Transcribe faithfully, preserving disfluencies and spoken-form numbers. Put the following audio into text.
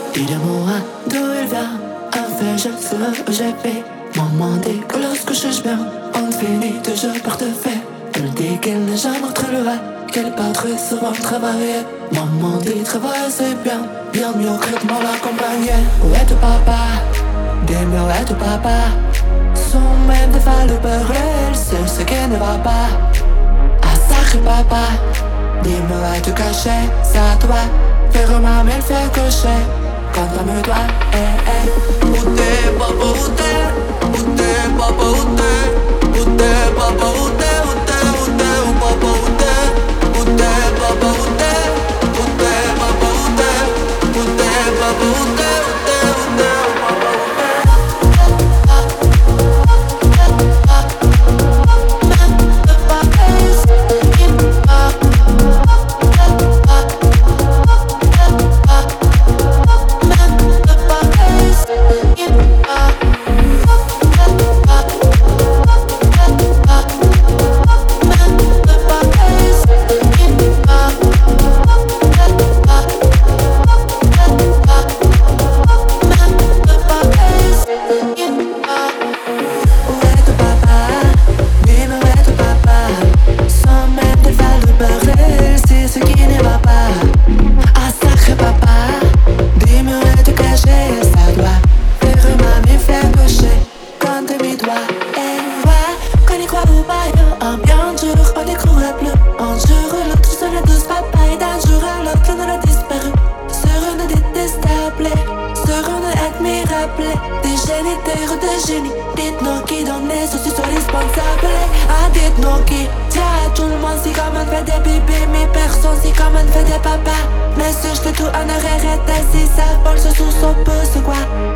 Dis-moi d'où il vient. En fait, je sais où j'ai fait. Maman dit que lorsque je suis bien, on finit toujours par te faire. Elle dit qu'elle n'est jamais trop loin, qu'elle part très souvent travailler. Maman dit travailler c'est bien, bien mieux que de mal accompagner. Où est ton papa? Dis-moi où est ton papa? Son même des fois le beurre, elle sait ce qui ne va pas. Ah sacré papa, dis-moi où est ton cachet? C'est à toi, faire ma mère faire cocher. Quand on me doit, eh eh. Où t'es papa, où t'es? Où t'es papa, où t'es? Où t'es papa, où t'es? Où t'es, où t'es, où papa, où t'es? Où t'es papa, où t'es? Où t'es papa, où t'es? Où t'es papa, où t'es? Où t'es, où t'es, où papa, où t'es? Mais si je fais tout en arrière, si ça vole, ce sous son peu, c'est quoi?